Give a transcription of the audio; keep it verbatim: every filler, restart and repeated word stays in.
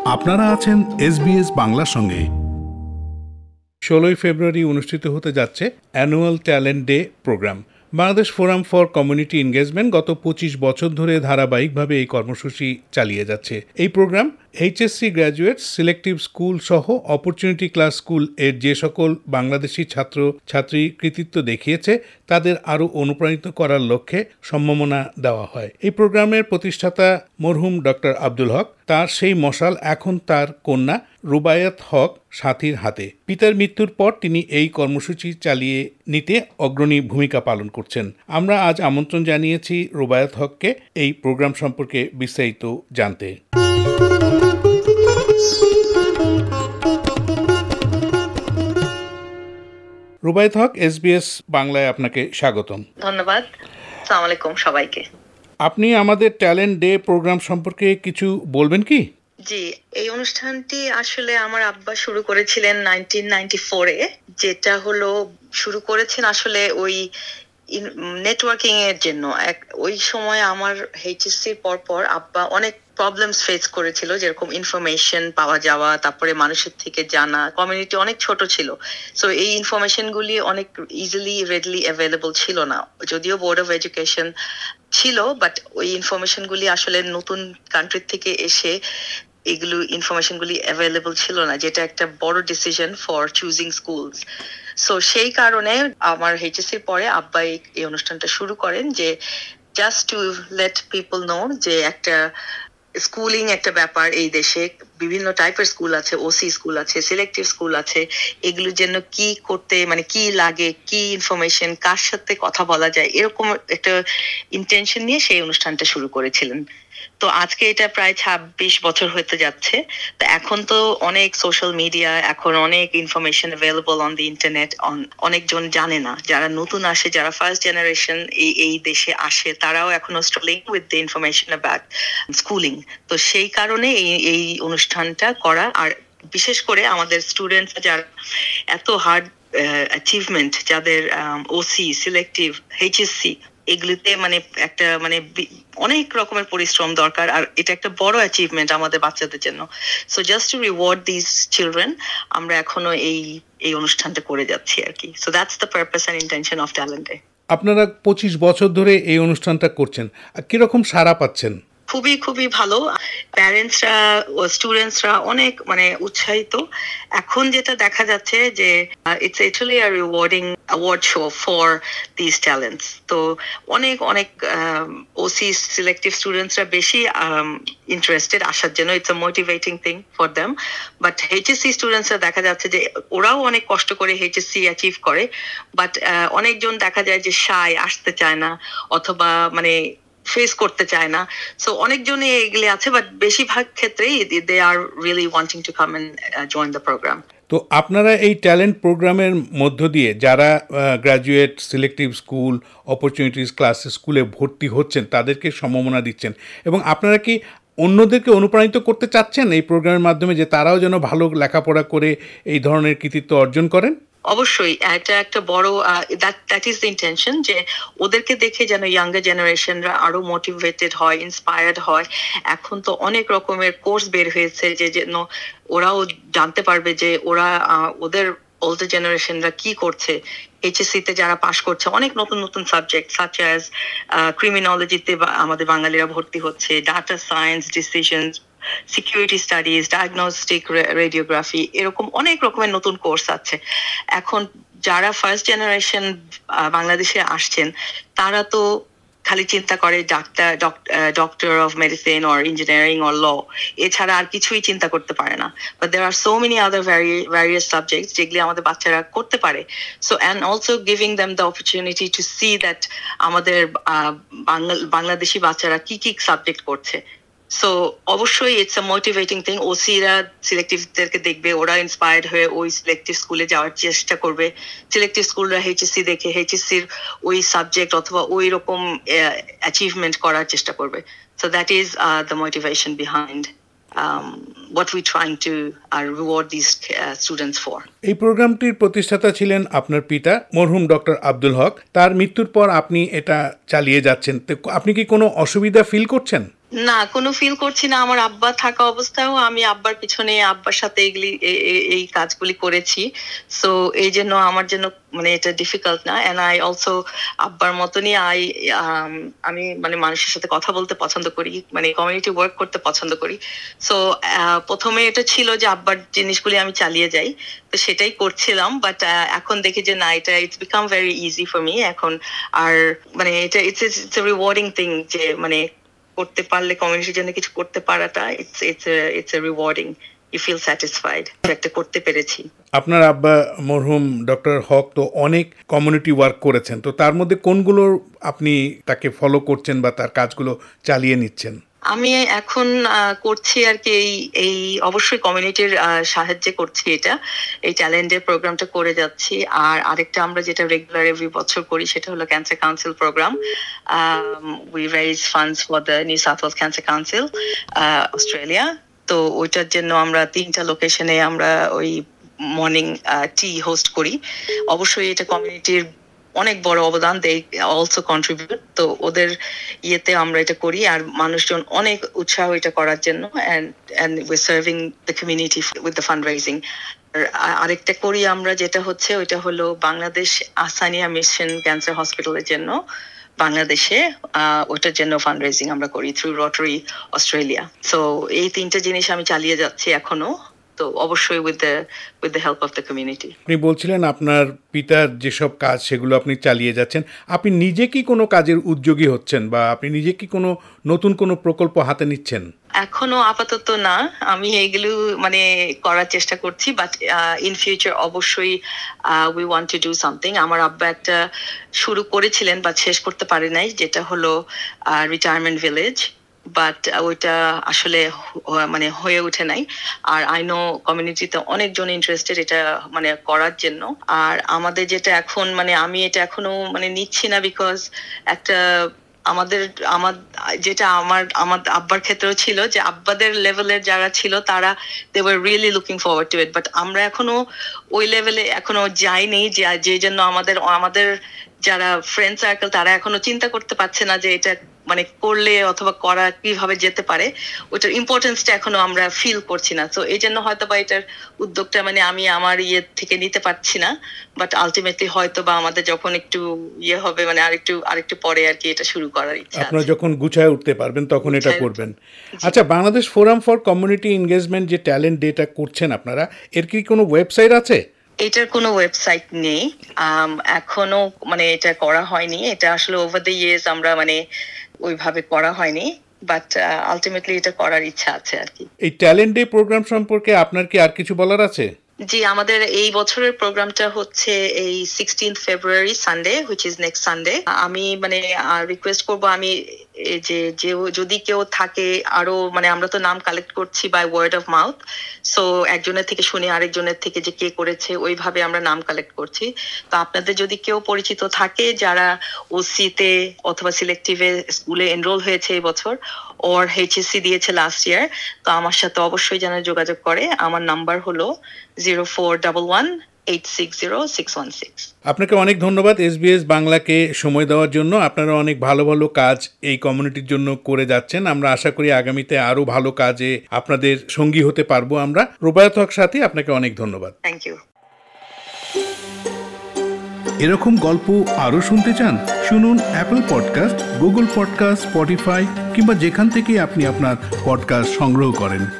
আপনারা আছেন এসবিএস বাংলার সঙ্গে। ষোলোই ফেব্রুয়ারি অনুষ্ঠিত হতে যাচ্ছে annual talent day program. Bangladesh forum for community Engagement গত পঁচিশ বছর ধরে ধারাবাহিকভাবে এই কর্মসূচি চালিয়ে যাচ্ছে। এই program HSC graduate, selective school সহ অপরচুনিটি ক্লাস স্কুল এর যে সকল বাংলাদেশি ছাত্র ছাত্রী কৃতিত্ব দেখিয়েছে তাদের আরও অনুপ্রাণিত করার লক্ষ্যে সম্মাননা দেওয়া হয়। এই প্রোগ্রামের প্রতিষ্ঠাতা মরহুম ডক্টর আব্দুল হক, তার সেই মশাল এখন তার কন্যা রুবায়াত হক সাথীর হাতে। পিতার মৃত্যুর পর তিনি এই কর্মসূচি চালিয়ে নিতে অগ্রণী ভূমিকা পালন করছেন। আমরা আজ আমন্ত্রণ জানিয়েছি রুবায়াত হককে এই প্রোগ্রাম সম্পর্কে বিস্তারিত জানতে। রুবায়াত হক, এসবিএস বাংলায় আপনাকে স্বাগতম। ধন্যবাদ। আসসালামু আলাইকুম সবাইকে। আপনি আমাদের ট্যালেন্ট ডে প্রোগ্রাম সম্পর্কে কিছু বলবেন কি? জি, এই অনুষ্ঠানটি আসলে আমার আব্বা শুরু করেছিলেন নাইনটিন নাইনটি ফোরে, যেটা হলো শুরু করেছেন আসলে ওই নেটওয়ার্কিং এর জন্য। ওই সময় আমার এইচএসসির পর পর আব্বা অনেক প্রবলেমস ফেস করেছিল, যেরকম ইনফরমেশন পাওয়া যাওয়া, তারপরে মানুষের থেকে জানা, কমিউনিটি অনেক ছোট ছিল। সো এই ইনফরমেশনগুলি অনেক ইজিলি রেডলি অ্যাভেলেবল ছিল না। যদিও বোর্ড অফ এডুকেশন ছিল, বাট ওই ইনফরমেশনগুলি আসলে নতুন কান্ট্রি থেকে এসে এগুলো ইনফরমেশনগুলি অ্যাভেলেবল ছিল না, যেটা একটা বড় decision for choosing schools. So সেই কারণে আমার এইচএসসির পরে আব্বা এই অনুষ্ঠানটা শুরু করেন, যে just to let people know যে একটা স্কুলিং একটা ব্যাপার এই দেশে, বিভিন্ন টাইপের স্কুল আছে, ওসি স্কুল আছে, সিলেক্টিভ স্কুল আছে, এগুলোর জন্য কি করতে মানে কি লাগে, কি ইনফরমেশন, কার সাথে কথা বলা যায়, এরকম একটা ইন্টেনশন নিয়ে সেই অনুষ্ঠানটা শুরু করেছিলেন। তো আজকে এটা প্রায় ছাব্বিশ বছর হতে যাচ্ছে। তো এখন তো অনেক সোশ্যাল মিডিয়া, এখন অনেক information available on the internet. অনেকজন জানে না, যারা নতুন আসে, যারা ফার্স্ট জেনারেশন এই এই দেশে আসে, তারাও এখনো struggling with the information about schooling. তো সেই কারণে এই এই অনুষ্ঠানটা করা। আর বিশেষ করে আমাদের স্টুডেন্টস যারা এত হার্ড অ্যাচিভমেন্ট, যাদের ওসি, সিলেক্টিভ, এইচএসসি, এগুলিতে মানে একটা মানে অনেক রকমের পরিশ্রম দরকার, আর এটা একটা বড় অ্যাচিভমেন্ট আমাদের বাচ্চাদের জন্য। So just to reward this children আমরা এখনো এই এই অনুষ্ঠানটা করে যাচ্ছি আর কি। So that's the purpose and intention of talent day. আপনারা পঁচিশ বছর ধরে এই অনুষ্ঠানটা করছেন, কিরকম সাড়া পাচ্ছেন? খুবই খুবই ভালো। প্যারেন্টসরা ও স্টুডেন্টসরা অনেক মানে উৎসাহিত। এখন যেটা দেখা যাচ্ছে যে it's actually a rewarding award show for this talents. তো অনেক অনেক ওসি সিলেক্টিভ স্টুডেন্টসরা বেশি ইন্টারেস্টেড আসার জন্য। It's a motivating thing for them. But HSC স্টুডেন্টসরা দেখা যাচ্ছে যে ওরাও অনেক কষ্ট করে এইচএসসি অ্যাচিভ করে, বাট অনেকজন দেখা যায় যে শাই, আসতে চায় না, অথবা মানে ফেস করতে চায় না। সো অনেকজনই এগুলি আছে, বাট বেশিরভাগ ক্ষেত্রেই they are really wanting to come and join the program. তো আপনারা এই ট্যালেন্ট প্রোগ্রামের মধ্য দিয়ে যারা graduate, selective school, opportunities class স্কুলে ভর্তি হচ্ছেন তাদেরকে সম্মাননা দিচ্ছেন, এবং আপনারা কি অন্যদেরকে অনুপ্রাণিত করতে চাচ্ছেন এই প্রোগ্রামের মাধ্যমে, যে তারাও যেন ভালো লেখাপড়া করে এই ধরনের কৃতিত্ব অর্জন করেন? অবশ্যই এটা একটা বড় that that is the intention, যে ওদেরকে দেখে যেন ইয়াঙ্গার জেনারেশনরা আরো মোটিভেটেড হয়, ইন্সপায়ার্ড হয়। এখন তো অনেক রকমের কোর্স বের হয়েছে, যে যেন ওরাও জানতে পারবে যে ওরা ওদের ওল্ডার জেনারেশনরা কি করছে। এইচএসসিতে যারা পাশ করছে, অনেক নতুন নতুন সাবজেক্ট সাচ অ্যাজ ক্রিমিনোলজিতে আমাদের বাঙালিরা ভর্তি হচ্ছে, data science, decisions, security studies, diagnostic radiography, এরকম অনেক রকমের নতুন কোর্স আছে। এখন যারা ফার্স্ট জেনারেশন বাংলাদেশে আসছেন, তারা তো খালি চিন্তা করে ডাক্তার, doctor of medicine or engineering or law, এছাড়া আর কিছুই চিন্তা করতে পারে না। But there are so many other various subjects যেগুলি আমাদের বাচ্চারা করতে পারে। So and also giving them the opportunity to see that আমাদের বাংলাদেশি বাচ্চারা কি কি সাবজেক্ট করছে। সো অবশ্যই ইটস আ মোটিভেটিং থিং। ওসিরা সিলেক্টিভদেরকে দেখবে, ওরা ইন্সপায়ার্ড হয়ে ওই সিলেক্টিভ স্কুলে যাওয়ার চেষ্টা করবে। সিলেক্টিভ স্কুলরা এইচএসসি দেখে এইচএসসির ওই সাবজেক্ট অথবা ওই রকম অ্যাচিভমেন্ট করার চেষ্টা করবে। So that is the motivation behind Um, what we trying to uh, reward these uh, students for. এই প্রোগ্রামটির প্রতিষ্ঠাতা ছিলেন আপনার পিতা মরহুম ডক্টর আব্দুল হক। তার মৃত্যুর পর আপনি এটা চালিয়ে যাচ্ছেন। আপনি কি কোনো অসুবিধা ফিল করছেন? না, কোনো ফিল করছি না। আমার আব্বা থাকা অবস্থায়ও আমি আব্বার পিছনে আব্বার সাথে এগুলি এ এ এই কাজগুলি করেছি। সো এইজন্য আমার জন্য মানে এটা ডিফিকাল্ট না। অ্যান্ড আই অলসো আব্বার মতনই আই আম আমি মানে মানুষের সাথে কথা বলতে পছন্দ করি। মানে কমিউনিটি ওয়ার্ক করতে পছন্দ করি। সো আ প্রথম এ এটা ছিল যে আব্বার জিনিসগুলি আমি চালিয়ে যাই। তো সেটাই করছিলাম। বাট আ এখন দেখি যে না, এটা it's become very easy for me এখন। আর মানে এটা it's it's a rewarding thing যে মানে করতে পারলে কমিউনিটির জন্য কিছু করতে পারাটা it's it's it's a rewarding. You feel satisfied একটা করতে পেরেছি। আপনার আব্বা মরহুম ডক্টর হক তো অনেক কমিউনিটি ওয়ার্ক করেছেন, তো তার মধ্যে কোনগুলো আপনি তাকে ফলো করছেন বা তার কাজগুলো চালিয়ে নিচ্ছেন? আমি এখন আহ, করছি আর কি এই এই অবশ্যই কমিউনিটির সাহায্যে করছি এটা, এই ট্যালেন্টের প্রোগ্রামটা করে যাচ্ছি। আর আরেকটা আমরা যেটা রেগুলার এভরি বছর করি সেটা হলো cancer council program. We raise funds for the New South Wales Cancer Council Australia. তো ওইটার জন্য আমরা তিনটা লোকেশনে আমরা ওই মর্নিং টি হোস্ট করি। অবশ্যই এটা কমিউনিটির অনেক বড় অবদান, দে অলসো কন্ট্রিবিউট। তো ওদের ইয়েতে আমরা এটা করি আর মানুষজন অনেক উৎসাহ এটা করার জন্য, and and we serving the community with the fund raising. আরেকটা করি আমরা যেটা হচ্ছে ওইটা হলো বাংলাদেশ আসানিয়া মিশন ক্যান্সার হসপিটালের জন্য বাংলাদেশে, আহ ওটার জন্য ফান্ড রেজিং আমরা করি থ্রু রোটারি অস্ট্রেলিয়া। সো এই তিনটা জিনিস আমি চালিয়ে যাচ্ছি এখনো। তো অবশ্যই with the with the help of the community. আপনি বলছিলেন আপনার পিতার যেসব কাজ সেগুলো আপনি চালিয়ে যাচ্ছেন। আপনি নিজে কি কোনো কাজের উদ্যোগী হচ্ছেন বা আপনি নিজে কি কোনো নতুন কোনো প্রকল্প হাতে নিচ্ছেন? এখনো আপাতত না, আমি এগুলো মানে করার চেষ্টা করছি। বাট ইন ফিউচার অবশ্যই we want to do something. আমার আব্বা একটা শুরু করেছিলেন বাট শেষ করতে পারে নাই, যেটা হলো রিটায়ারমেন্ট ভিলেজ। বাট ওইটা আসলে হ- মানে হয়ে ওঠে নাই। আর আই নো কমিউনিটিতে অনেকজন ইন্টারেস্টেড এটা মানে করার জন্য। আর আমাদের যেটা এখন মানে আমি এটা এখনো মানে নিচ্ছি না, বিকজ একটা আমাদের আমার যেটা আমার আমার আব্বার ক্ষেত্রেও ছিল যে আব্বাদের লেভেলের যারা ছিল তারা they were really looking forward to it. But আমরা এখনো ওই লেভেলে এখনো যাইনি, যে যে জন্য আমাদের আমাদের যারা ফ্রেন্ড সার্কেল তারা এখনো চিন্তা করতে পারছে না যে এটা মানে করলে অথবা করা কিভাবে যেতে পারে, ওটার ইম্পর্টেন্সটা এখনো আমরা ফিল করছি না। তো এই জন্য হয়তো বা এটার উদ্যোগটা মানে আমি আমার ইয়ে থেকে নিতে পারছি না। বাট আলটিমেটলি হয়তো বা আমাদের যখন একটু ইয়ে হবে মানে আরেকটু আরেকটু পরে আর কি এটা শুরু করার ইচ্ছা আপনারা আছে। যখন গুছায় উঠতে পারবেন তখন এটা গুছায় করবেন। জি। আচ্ছা, Bangladesh forum for community engagement যে ট্যালেন্ট ডেটা করছেন আপনারা, এর কি কোনো ওয়েবসাইট আছে? এটার কোনো ওয়েবসাইট নেই। আম, এখনো মানে এটা করা হয়নি। এটা আসলে ওভার দ্য ইয়ার্স আমরা মানে ওইভাবে করা হয়নি। বাট আলটিমেটলি এটা করার ইচ্ছা আছে আর কি। এই ট্যালেন্ট ডে প্রোগ্রাম সম্পর্কে আপনার কি আর কিছু বলার আছে? জি, আমাদের এই বছরের প্রোগ্রামটা হচ্ছে এই sixteenth February Sunday, which is next Sunday. আমি মানে রিকোয়েস্ট করব আমি এই যে যে যদি কেউ থাকে আরো মানে আমরা তো নাম কালেক্ট করছি by word of mouth. So একজনের থেকে শুনে আরেকজনের থেকে যে কে করেছে ওইভাবে আমরা নাম কালেক্ট করছি। তো আপনাদের যদি কেউ পরিচিত থাকে যারা ওসিতে অথবা সিলেক্টিভে স্কুলে এনরোল হয়েছে এই বছর ওর এইচএসসি দিয়েছে লাস্ট ইয়ার, তো আমার সাথে অবশ্যই যেন যোগাযোগ করে। আমার নাম্বার হলো zero four double one eight six zero six one six. আপনাকে অনেক ধন্যবাদ এসবিএস বাংলাকে সময় দেওয়ার জন্য। আপনারা অনেক ভালো ভালো কাজ এই কমিউনিটির জন্য করে যাচ্ছেন। আমরা আশা করি আগামীতে আরো ভালো কাজে আপনাদের সঙ্গী হতে পারবো আমরা। রুবায়াত হক সাথী, আপনাকে অনেক ধন্যবাদ। Thank you. এরকম গল্প আরও শুনতে চান? শুনুন Apple podcast, Google podcast, Spotify কিংবা যেখান থেকে আপনি আপনার পডকাস্ট সংগ্রহ করেন।